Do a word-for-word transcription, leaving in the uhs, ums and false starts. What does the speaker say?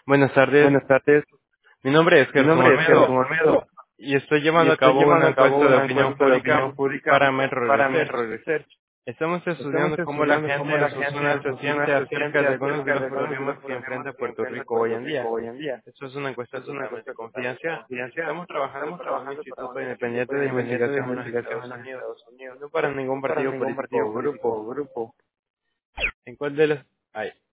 Buenas tardes, Buenas tardes, mi nombre es mi Gerson nombre es Gerson Olmedo Olmedo y estoy y llevando a estoy cabo llevando una a cabo encuesta de una opinión encuesta de pública opinión pública para Metro para Research. Metro Research. Estamos Estamos estudiando cómo la estudiando gente cómo en la su gente zona en se su siente zona se acerca siente de algunos de acerca los de algunos de problemas los que enfrenta problemas que Puerto enfrenta Rico hoy Puerto en Rico día. hoy en día. Esto es una encuesta Esto es una totalmente encuesta totalmente confidencial. confidencial. Estamos trabajando Estamos para un trabajando para instituto un instituto independiente de independiente de investigación en los investigación Estados en los Unidos Estados y Unidos no para y ningún no para partido ningún político partido o político grupo. o grupo. ¿En cuál de los hay?